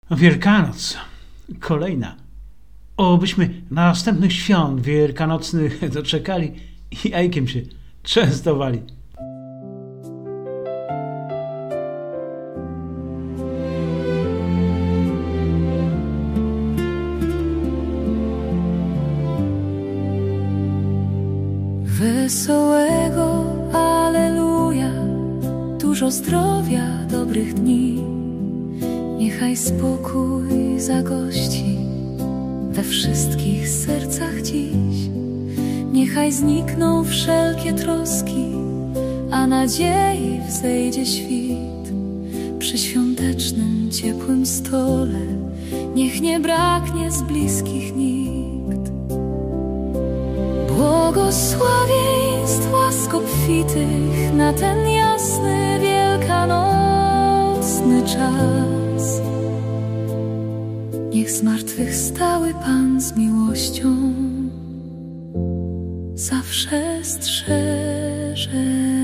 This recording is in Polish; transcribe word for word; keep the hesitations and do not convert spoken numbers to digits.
Wielkanoc. Kolejna. Obyśmy następnych świąt wielkanocnych doczekali i jajkiem się częstowali. Wesołego Alleluja, dużo zdrowia, dobrych dni. Niechaj spokój zagości we wszystkich sercach dziś. Niechaj znikną wszelkie troski, a nadziei wzejdzie świt. Przy świątecznym, ciepłym stole niech nie braknie z bliskich nikt. Błogosławieństw łask obfitych na ten jasny, wielkanocny czas. Niech zmartwychwstały Pan z miłością zawsze strzeże